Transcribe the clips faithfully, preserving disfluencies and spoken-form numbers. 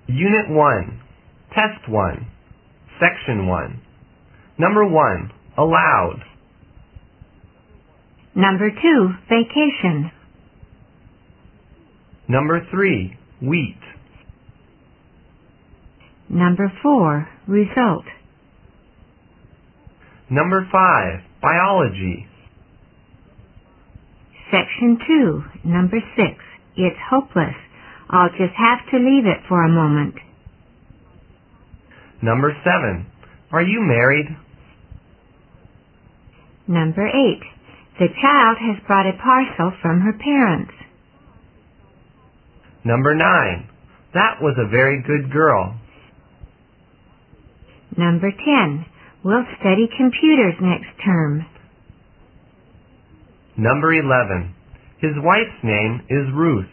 Unit one, Test one, Section one. Number one, allowed. Number two, vacation. Number three, wheat. Number four, result. Number five, biology. Section two, number six, it's hopeless. I'll just have to leave it for a moment. Number seven, are you married? Number eight, the child has brought a parcel from her parents. Number nine, that was a very good girl. Number ten, we'll study computers next term. Number eleven, his wife's name is Ruth.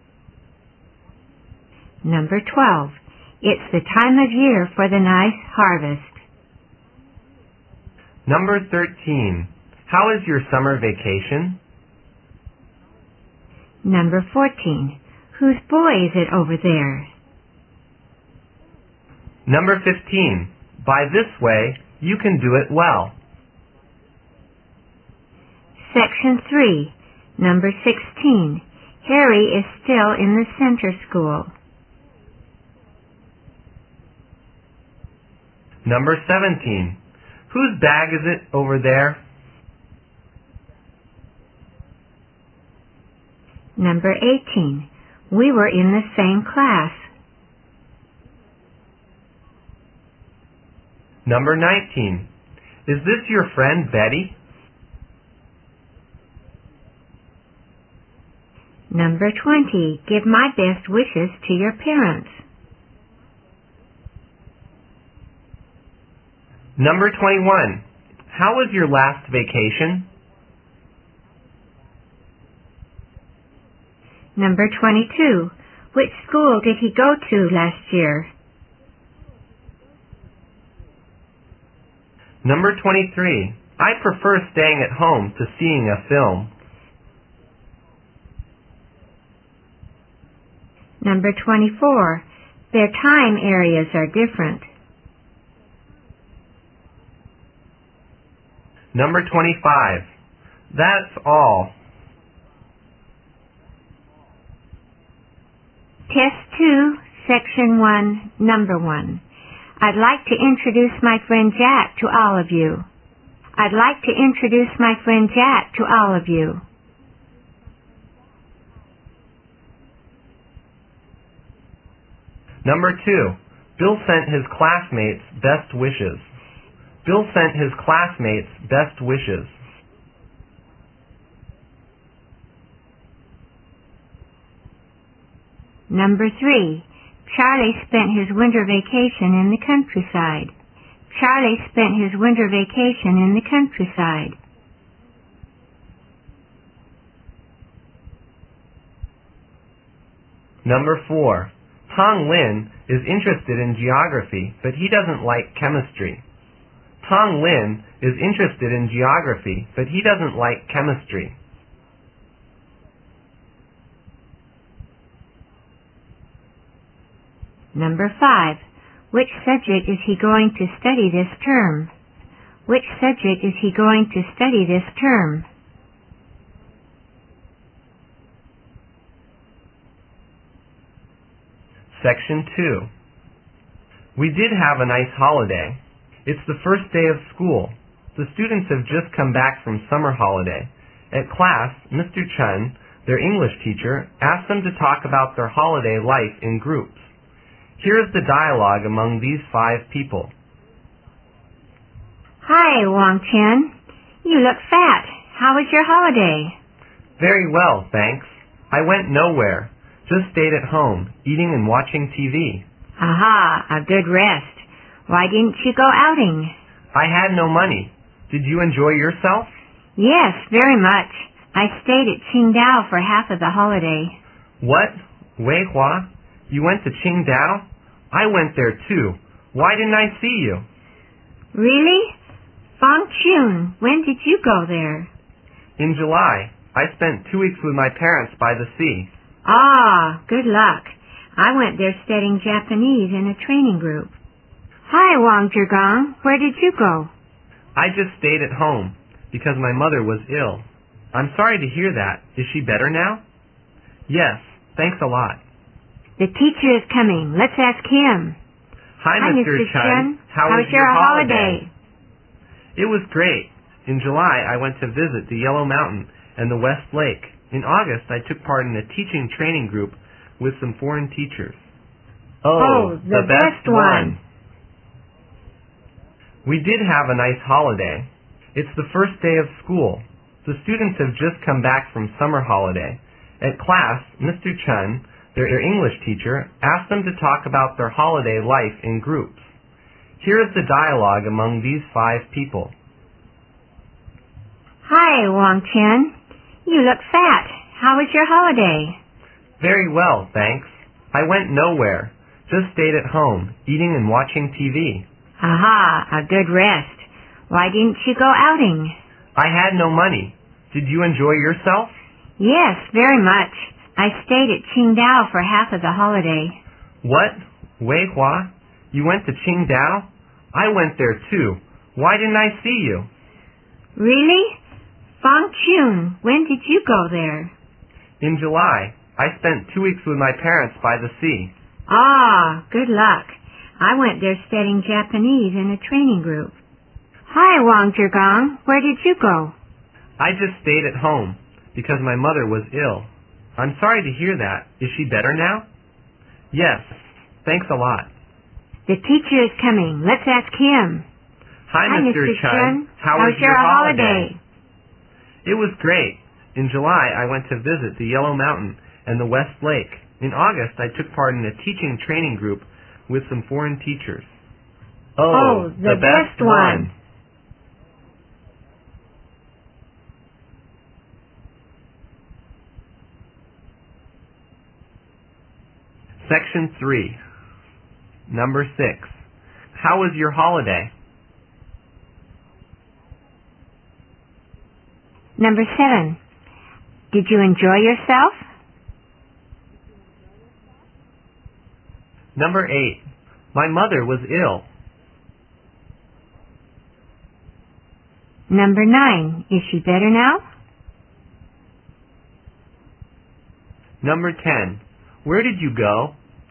Number twelve, it's the time of year for the nice harvest. Number thirteen, how is your summer vacation? Number fourteen, whose boy is it over there? Number fifteen, by this way, you can do it well. Section three, number sixteen, Harry is still in the center school. Number seventeen, whose bag is it over there? Number eighteen, we were in the same class. Number nineteen, is this your friend Betty? Number twenty, give my best wishes to your parents. Number twenty-one, how was your last vacation? Number twenty-two, which school did he go to last year? Number twenty-three, I prefer staying at home to seeing a film. Number twenty-four, their time areas are different. Number twenty-five, that's all. Test two, Section one, Number one. I'd like to introduce my friend Jack to all of you. I'd like to introduce my friend Jack to all of you. Number two, Bill sent his classmates best wishes. Bill sent his classmates best wishes. Number three, Charlie spent his winter vacation in the countryside. Charlie spent his winter vacation in the countryside. Number four, Tong Lin is interested in geography, but he doesn't like chemistry. Tong Lin is interested in geography, but he doesn't like chemistry. Number five, which subject is he going to study this term? Which subject is he going to study this term? Section two. We did have a nice holiday. It's the first day of school. The students have just come back from summer holiday. At class, Mister Chen, their English teacher, asked them to talk about their holiday life in groups. Here is the dialogue among these five people. Hi, Wang Chen. You look fat. How was your holiday? Very well, thanks. I went nowhere. Just stayed at home, eating and watching T V. Aha, a good rest. Why didn't you go outing? I had no money. Did you enjoy yourself? Yes, very much. I stayed at Qingdao for half of the holiday. What? Wei Hua? You went to Qingdao? I went there too. Why didn't I see you? Really? Fang Chun, when did you go there? In July. I spent two weeks with my parents by the sea. Ah, good luck. I went there studying Japanese in a training group. Hi, Wang Zhigong. Where did you go? I just stayed at home because my mother was ill. I'm sorry to hear that. Is she better now? Yes, thanks a lot. The teacher is coming. Let's ask him. Hi, Hi, Mister Mister Chun. How, How was your holiday? holiday? It was great. In July, I went to visit the Yellow Mountain and the West Lake. In August, I took part in a teaching training group with some foreign teachers. Oh, the best one. We did have a nice holiday. It's the first day of school. The students have just come back from summer holiday. At class, Mister Chun, their English teacher, asked them to talk about their holiday life in groups. Here is the dialogue among these five people. Hi, Wang Chen. You look fat. How was your holiday? Very well, thanks. I went nowhere. Just stayed at home, eating and watching T V. Aha, a good rest. Why didn't you go outing? I had no money. Did you enjoy yourself? Yes, very much. I stayed at Qingdao for half of the holiday. What? Wei Hua? You went to Qingdao? I went there too. Why didn't I see you? Really? Fang Chun, when did you go there? In July. I spent two weeks with my parents by the sea. Ah, good luck. I went there studying Japanese in a training group. Hi, Wang Zhigong. Where did you go? I just stayed at home because my mother was ill. I'm sorry to hear that. Is she better now? Yes. Thanks a lot. The teacher is coming. Let's ask him. Hi, Hi Mister Mister Chun. Chun. How, How was your holiday? holiday? It was great. In July, I went to visit the Yellow Mountain and the West Lake. In August, I took part in a teaching training group with some foreign teachers. Oh, the best one. Section three. Number six. How was your holiday? Number seven. Did you enjoy yourself? Number eight. My mother was ill. Number nine. Is she better now? Number ten. Where did you go?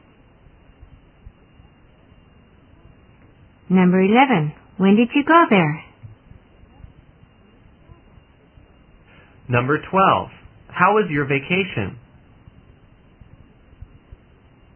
Number eleven. When did you go there? Number twelve. How was your vacation?